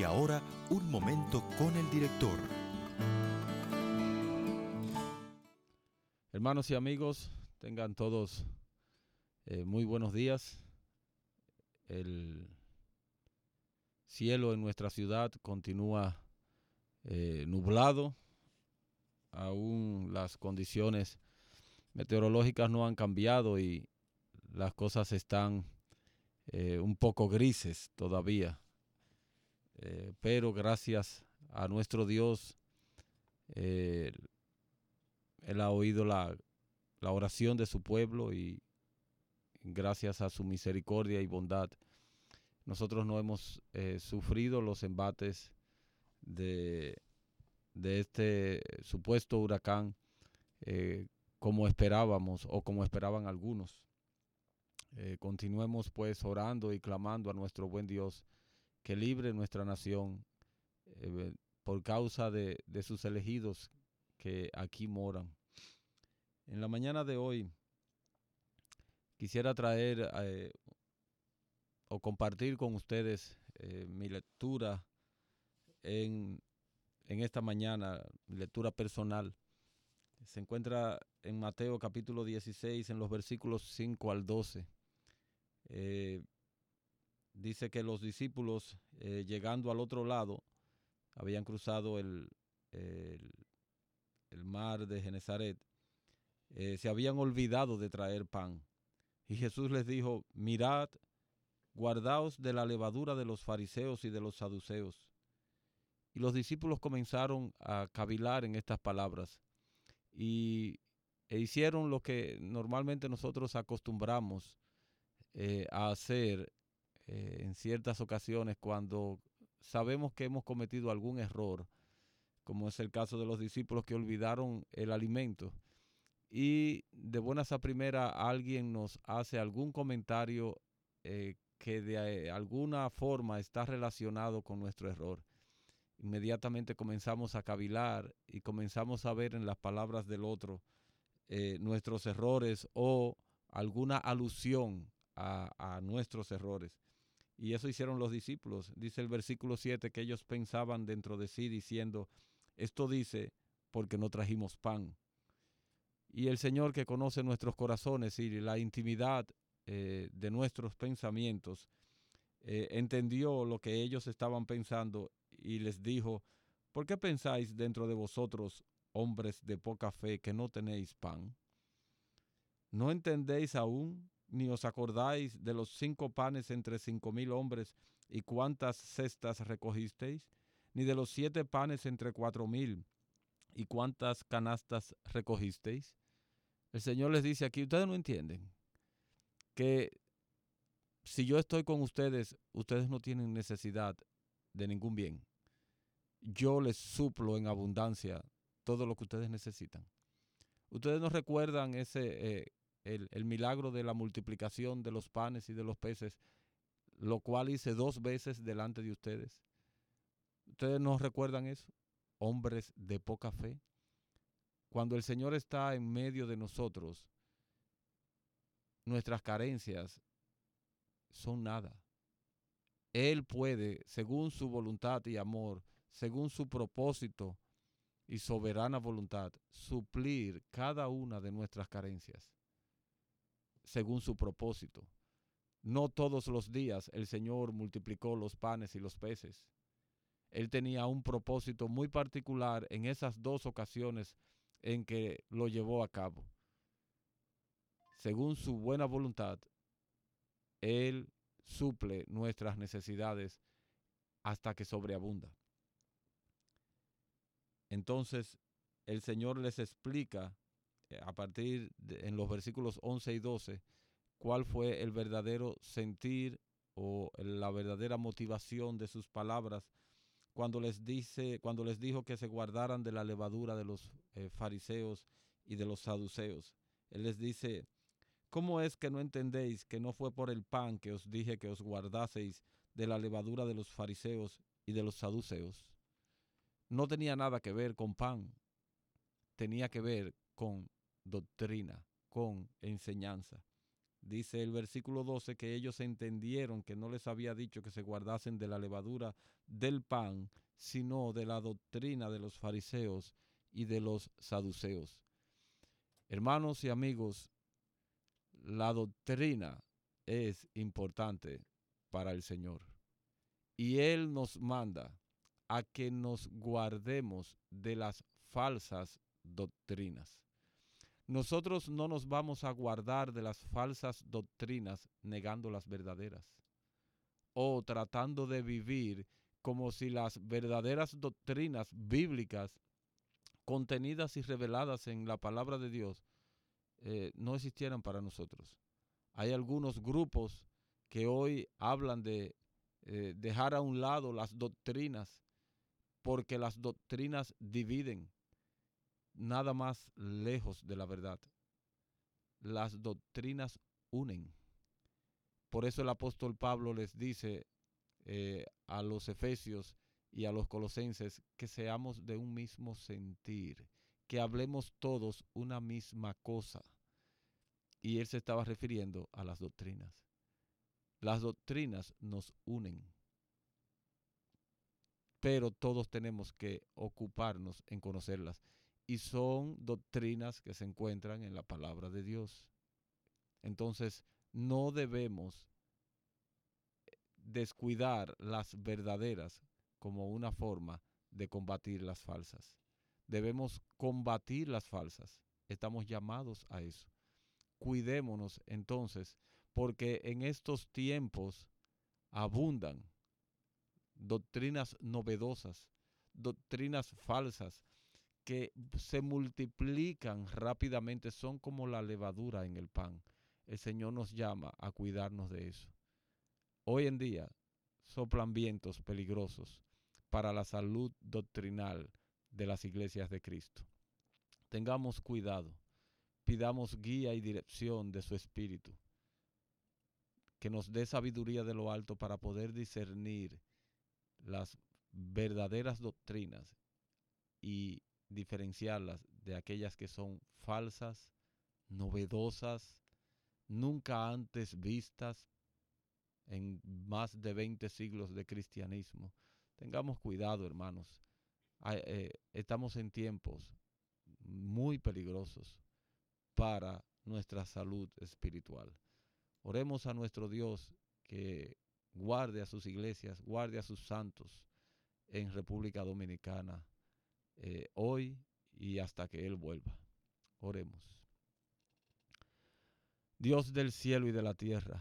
ahora, un momento con el director. Hermanos y amigos, tengan todos muy buenos días. El cielo en nuestra ciudad continúa nublado. Aún las condiciones meteorológicas no han cambiado y las cosas están un poco grises todavía. Pero gracias a nuestro Dios, Él ha oído la oración de su pueblo y gracias a su misericordia y bondad, nosotros no hemos sufrido los embates de este supuesto huracán como esperábamos o como esperaban algunos. Continuemos pues orando y clamando a nuestro buen Dios que libre nuestra nación por causa de sus elegidos que aquí moran. En la mañana de hoy quisiera traer o compartir con ustedes mi lectura en esta mañana, mi lectura personal. Se encuentra en Mateo capítulo 16, en los versículos 5 al 12. Dice que los discípulos, llegando al otro lado, habían cruzado el mar de Genesaret, se habían olvidado de traer pan. Y Jesús les dijo: mirad, guardaos de la levadura de los fariseos y de los saduceos. Y los discípulos comenzaron a cavilar en estas palabras e hicieron lo que normalmente nosotros acostumbramos a hacer en ciertas ocasiones cuando sabemos que hemos cometido algún error, como es el caso de los discípulos que olvidaron el alimento. Y de buenas a primera alguien nos hace algún comentario que de alguna forma está relacionado con nuestro error. Inmediatamente comenzamos a cavilar y comenzamos a ver en las palabras del otro nuestros errores o alguna alusión a nuestros errores. Y eso hicieron los discípulos. Dice el versículo 7 que ellos pensaban dentro de sí diciendo: esto dice porque no trajimos pan. Y el Señor, que conoce nuestros corazones y la intimidad de nuestros pensamientos, entendió lo que ellos estaban pensando y les dijo: ¿por qué pensáis dentro de vosotros, hombres de poca fe, que no tenéis pan? ¿No entendéis aún, ni os acordáis de los 5 panes entre 5,000 hombres y cuántas cestas recogisteis? ¿Ni de los 7 panes entre 4,000 y cuántas canastas recogisteis? El Señor les dice aquí: ustedes no entienden que si yo estoy con ustedes, ustedes no tienen necesidad de ningún bien. Yo les suplo en abundancia todo lo que ustedes necesitan. Ustedes no recuerdan el milagro de la multiplicación de los panes y de los peces, lo cual hice 2 veces delante de ustedes. ¿Ustedes no recuerdan eso? Hombres de poca fe. Cuando el Señor está en medio de nosotros, nuestras carencias son nada. Él puede, según su voluntad y amor, según su propósito y soberana voluntad, suplir cada una de nuestras carencias, según su propósito. No todos los días el Señor multiplicó los panes y los peces. Él tenía un propósito muy particular en esas 2 ocasiones en que lo llevó a cabo. Según su buena voluntad, Él suple nuestras necesidades hasta que sobreabunda. Entonces, el Señor les explica a partir en los versículos 11 y 12 cuál fue el verdadero sentir o la verdadera motivación de sus palabras cuando les dijo que se guardaran de la levadura de los fariseos y de los saduceos. Él les dice: ¿cómo es que no entendéis que no fue por el pan que os dije que os guardaseis de la levadura de los fariseos y de los saduceos? No tenía nada que ver con pan, tenía que ver con doctrina, con enseñanza. Dice el versículo 12 que ellos entendieron que no les había dicho que se guardasen de la levadura del pan, sino de la doctrina de los fariseos y de los saduceos. Hermanos y amigos, la doctrina es importante para el Señor. Y Él nos manda a que nos guardemos de las falsas doctrinas. Nosotros no nos vamos a guardar de las falsas doctrinas negando las verdaderas o tratando de vivir como si las verdaderas doctrinas bíblicas contenidas y reveladas en la palabra de Dios no existieran para nosotros. Hay algunos grupos que hoy hablan de dejar a un lado las doctrinas porque las doctrinas dividen, nada más lejos de la verdad. Las doctrinas unen. Por eso el apóstol Pablo les dice a los efesios y a los colosenses que seamos de un mismo sentir, que hablemos todos una misma cosa. Y él se estaba refiriendo a las doctrinas. Las doctrinas nos unen, pero todos tenemos que ocuparnos en conocerlas. Y son doctrinas que se encuentran en la palabra de Dios. Entonces, no debemos descuidar las verdaderas como una forma de combatir las falsas. Debemos combatir las falsas. Estamos llamados a eso. Cuidémonos entonces, porque en estos tiempos abundan doctrinas novedosas, doctrinas falsas que se multiplican rápidamente, son como la levadura en el pan. El Señor nos llama a cuidarnos de eso. Hoy en día soplan vientos peligrosos para la salud doctrinal de las iglesias de Cristo. Tengamos cuidado, pidamos guía y dirección de su Espíritu, que nos dé sabiduría de lo alto para poder discernir las verdaderas doctrinas y diferenciarlas de aquellas que son falsas, novedosas, nunca antes vistas en más de 20 siglos de cristianismo. Tengamos cuidado, hermanos. Estamos en tiempos muy peligrosos para nuestra salud espiritual. Oremos a nuestro Dios que guarde a sus iglesias, guarde a sus santos en República Dominicana hoy y hasta que Él vuelva. Oremos. Dios del cielo y de la tierra,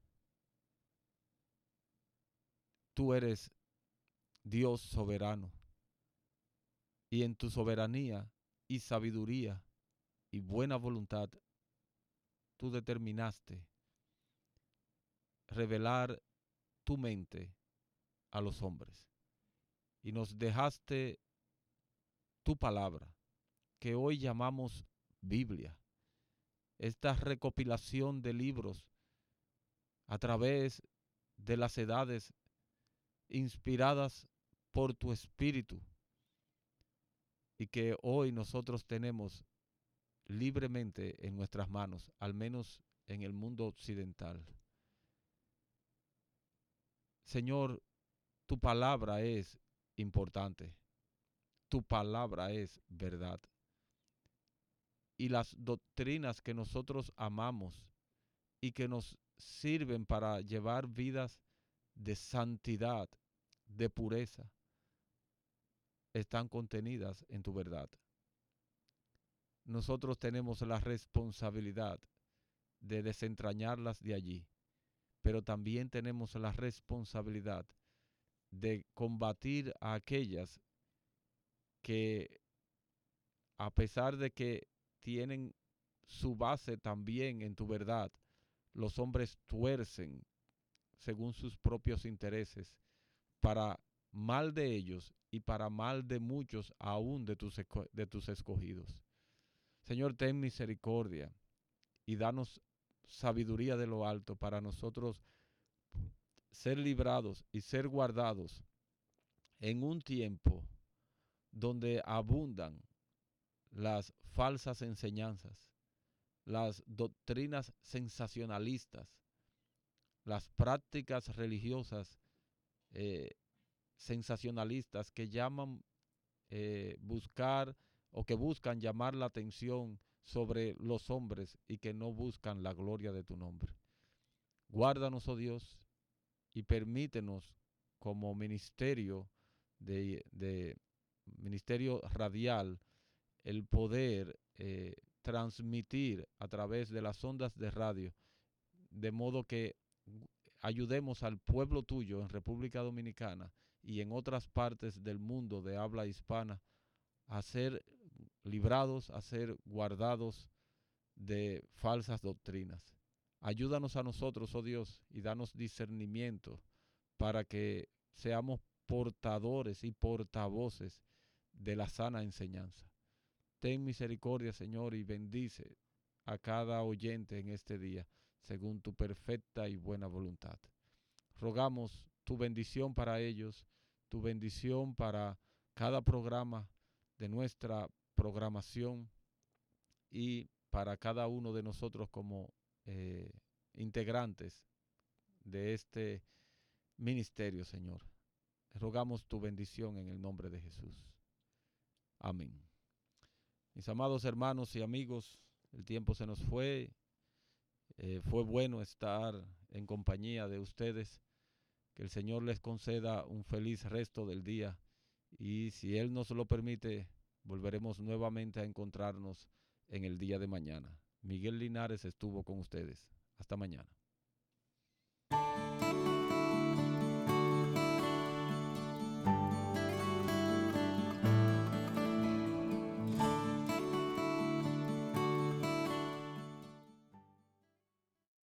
tú eres Dios soberano, y en tu soberanía y sabiduría y buena voluntad, tú determinaste revelar tu mente a los hombres y nos dejaste tu palabra, que hoy llamamos Biblia, esta recopilación de libros a través de las edades inspiradas por tu Espíritu y que hoy nosotros tenemos libremente en nuestras manos, al menos en el mundo occidental. Señor, tu palabra es importante, tu palabra es verdad. Y las doctrinas que nosotros amamos y que nos sirven para llevar vidas de santidad, de pureza, están contenidas en tu verdad. Nosotros tenemos la responsabilidad de desentrañarlas de allí, pero también tenemos la responsabilidad de combatir a aquellas que, a pesar de que tienen su base también en tu verdad, los hombres tuercen según sus propios intereses para mal de ellos y para mal de muchos aún de tus escogidos. Señor, ten misericordia y danos sabiduría de lo alto para nosotros ser librados y ser guardados en un tiempo donde abundan las falsas enseñanzas, las doctrinas sensacionalistas, las prácticas religiosas sensacionalistas que llaman buscar o que buscan llamar la atención sobre los hombres y que no buscan la gloria de tu nombre. Guárdanos, oh Dios, y permítenos como ministerio ministerio radial el poder transmitir a través de las ondas de radio, de modo que ayudemos al pueblo tuyo en República Dominicana y en otras partes del mundo de habla hispana a ser librados, a ser guardados de falsas doctrinas. Ayúdanos a nosotros, oh Dios, y danos discernimiento para que seamos portadores y portavoces de la sana enseñanza. Ten misericordia, Señor, y bendice a cada oyente en este día, según tu perfecta y buena voluntad. Rogamos tu bendición para ellos, tu bendición para cada programa de nuestra programación y para cada uno de nosotros como integrantes de este ministerio, Señor. Rogamos tu bendición en el nombre de Jesús. Amén. Mis amados hermanos y amigos, el tiempo se nos fue. Fue bueno estar en compañía de ustedes. Que el Señor les conceda un feliz resto del día. Y si Él nos lo permite, volveremos nuevamente a encontrarnos en el día de mañana. Miguel Linares estuvo con ustedes. Hasta mañana.